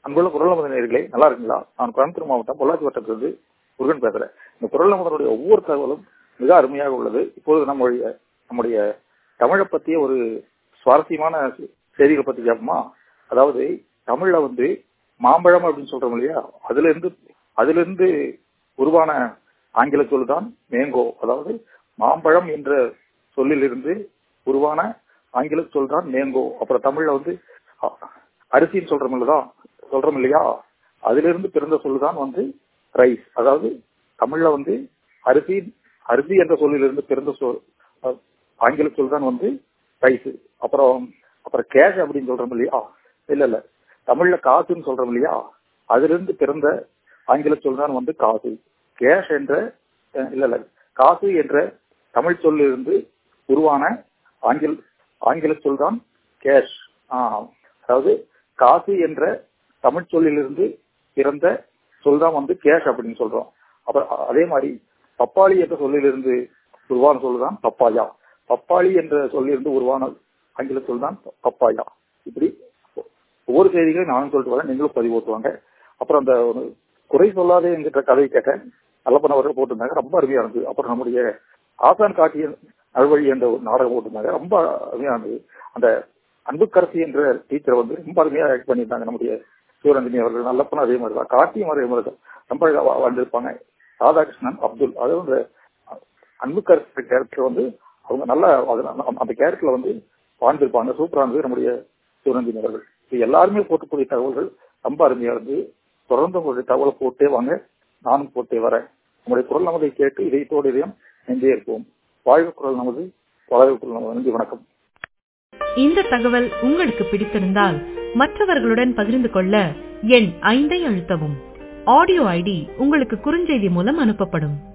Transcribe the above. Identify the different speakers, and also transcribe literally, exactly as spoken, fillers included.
Speaker 1: அன்புள்ள குரல் நமது நேயர்களே, நல்லா இருக்குங்களா? நான் கோயம்புத்தூர் மாவட்டம் பொள்ளாச்சி வட்டத்திலிருந்து முருகன் பேசுறேன். இந்த குரல் நமதனுடைய ஒவ்வொரு தகவலும் மிக அருமையாக உள்ளது. இப்போது நம்முடைய நம்முடைய தமிழை பற்றிய ஒரு சுவாரஸ்யமான செய்திகளை பற்றி கேட்போமா? அதாவது தமிழ்ல வந்து மாம்பழம் அப்படின்னு சொல்றோம் இல்லையா, அதுல இருந்து அதுல இருந்து உருவான ஆங்கில சொல் தான் மேங்கோ. அதாவது மாம்பழம் என்ற சொல்லிலிருந்து உருவான ஆங்கில சொல் தான் மேங்கோ. அப்புறம் தமிழ்ல வந்து அரிசின்னு சொல்றோம் இல்லதான் சொல்றோம் இல்லையா, அதுல இருந்து பிறந்த சொல்லுதான் வந்து ரைஸ். அதாவது தமிழ்ல வந்து அரிசி அரிசி என்ற சொல்லிலிருந்து பிறந்த சொல் ஆங்கில சொல் தான் வந்து ரைஸ். அப்புறம் அப்புறம் கேஷ் அப்படின்னு சொல்றோம் இல்லையா, இல்ல இல்ல தமிழ்ல காசுன்னு சொல்றோம் இல்லையா, அதுல இருந்து பிறந்த ஆங்கில சொல் தான் வந்து காசு. கேஷ் என்ற இல்ல இல்ல காசு என்ற தமிழ் சொல்லிலிருந்து உருவான ஆங்கில ஆங்கில சொல் தான் கேஷ். அதாவது காசு என்ற தமிழ் சொல்லிலிருந்து பிறந்த சொல் தான் வந்து கேஷ் அப்படின்னு சொல்றோம். அப்புறம் அதே மாதிரி பப்பாளி என்ற சொல்லிலிருந்து உருவான சொல் தான் பப்பாயா. பப்பாளி என்ற சொல்லிலிருந்து உருவான ஆங்கில சொல் தான் பப்பாயா. இப்படி ஒவ்வொரு செய்திகளை நானும் சொல்லிட்டு வரேன், நீங்களும் பதிவு ஓட்டுவாங்க. அப்புறம் அந்த குறை சொல்லாதே என்கிற கதையை கேட்டேன், நல்லப்பனவர்கள் போட்டிருந்தாங்க, ரொம்ப அருமையா இருந்தது. அப்புறம் நம்முடைய ஆசான் காட்டிய நல்வழி என்ற ஒரு நாடகம் போட்டிருந்தாங்க, ரொம்ப அருமையா இருந்தது. அந்த அன்புக்கரசி என்ற டீச்சரை வந்து ரொம்ப அருமையா ஆக்ட் பண்ணியிருந்தாங்க நம்முடைய சிவரஞ்சனி அவர்கள். நல்லப்பனும் அதே மாதிரி தான், காட்டியும் அதே மாதிரி தான் ரொம்ப வந்திருப்பாங்க. ராதாகிருஷ்ணன் அப்துல், அதாவது அந்த அன்புக்கரசி கேரக்டர் வந்து அவங்க நல்லா அந்த கேரக்டர்ல வந்து வாழ்ந்திருப்பாங்க. சூப்பரா இருந்தது நம்முடைய சிவரஞ்சனி அவர்கள். இது எல்லாருமே போட்டக்கூடிய தகவல்கள் ரொம்ப அருமையா இருந்து, தொடர்ந்து உங்களுடைய தகவலை போட்டே வாங்க, நானும் போட்டே வரேன். உங்களுடைய குரல் நமதை கேட்டு இதயத்தோடு இதயம் நெஞ்சே இருப்போம். வாழ்வு குரல் நமது, வாழ்வு குரல் நமது. நன்றி, வணக்கம்.
Speaker 2: இந்த தகவல் உங்களுக்கு பிடித்திருந்தால் மற்றவர்களுடன் பகிர்ந்து கொள்ள எண் ஐந்தை அழுத்தவும். ஆடியோ ஐடி உங்களுக்கு குறுஞ்செய்தி மூலம் அனுப்பப்படும்.